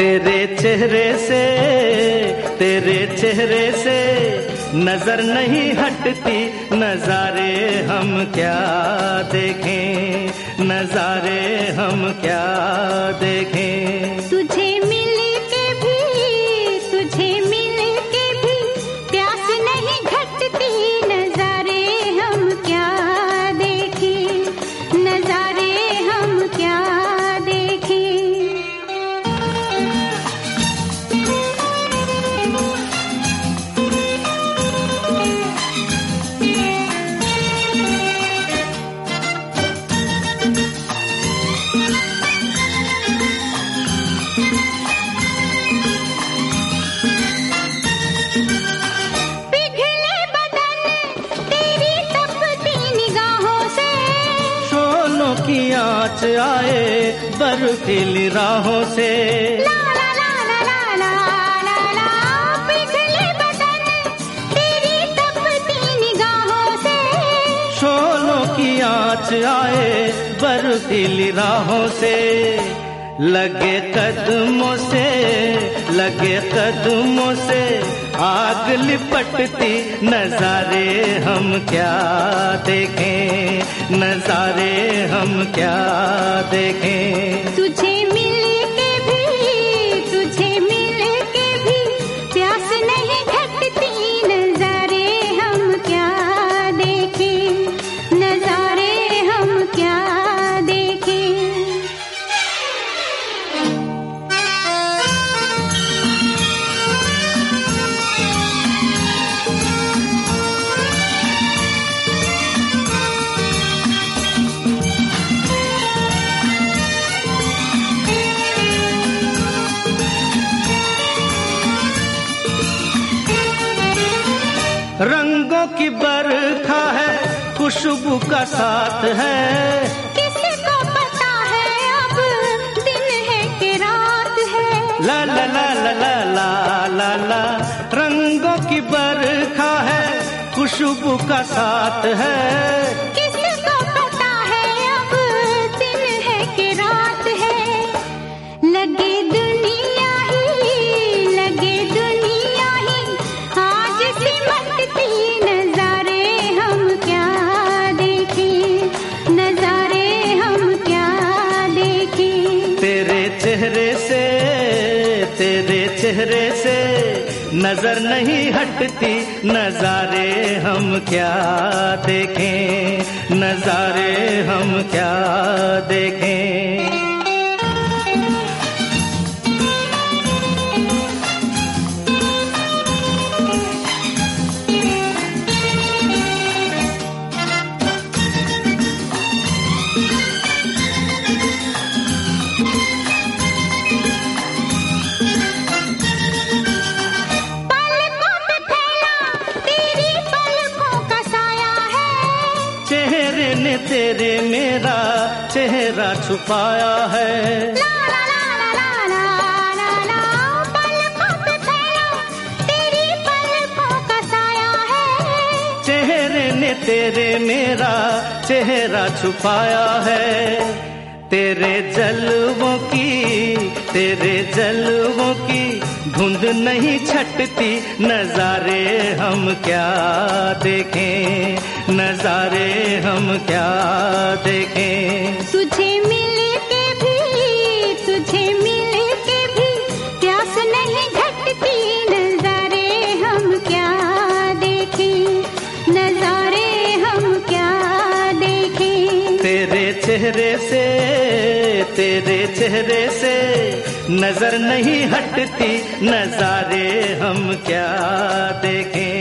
तेरे चेहरे से नजर नहीं हटती, नजारे हम क्या देखें, नजारे हम क्या देखें। तुझे मिल के भी प्यास नहीं घटती, नजारे हम क्या देखें, नजारे हम क्या देखें। आँच आए बर्फीली राहों से, ला ला ला ला ला ला ला, पिघले बदन तेरी तपती निगाहों से। शोलों की आँच आए बर्फीली राहों से, लगे कदमों से आग लिपटती, नजारे हम क्या देखें, नजारे हम क्या देखें। तुझे मिल के भी प्यास नहीं घटती, नजारे हम क्या देखें, नजारे हम क्या देखें। रंगों की बरखा है, खुशबू का साथ है, किसको पता है अब दिन है कि रात है। ला ला ला ला ला ला ला ला, रंगों की बरखा है, खुशबू का साथ है, किसको पता है अब दिन है कि रात है। लगे दुनिया ही आज सिमटती, नजारे हम क्या देखें, नजारे हम क्या देखें। तेरे चेहरे से नजर नहीं हटती, नजारे हम क्या देखें, नजारे हम क्या देखें। तेरे मेरा चेहरा छुपाया है, ला ला ला ला ला ला ला, पलकों पे फैला तेरी पलकों का साया है। चेहरे ने तेरे मेरा चेहरा छुपाया है, तेरे जलवों की धुंध नहीं छटती, नजारे हम क्या देखें, नजारे हम क्या देखें। तुझे मिल के भी प्यास नहीं घटती, नजारे हम क्या देखें, नजारे हम क्या देखें। तेरे चेहरे से नजर नहीं हटती, नजारे हम क्या देखें।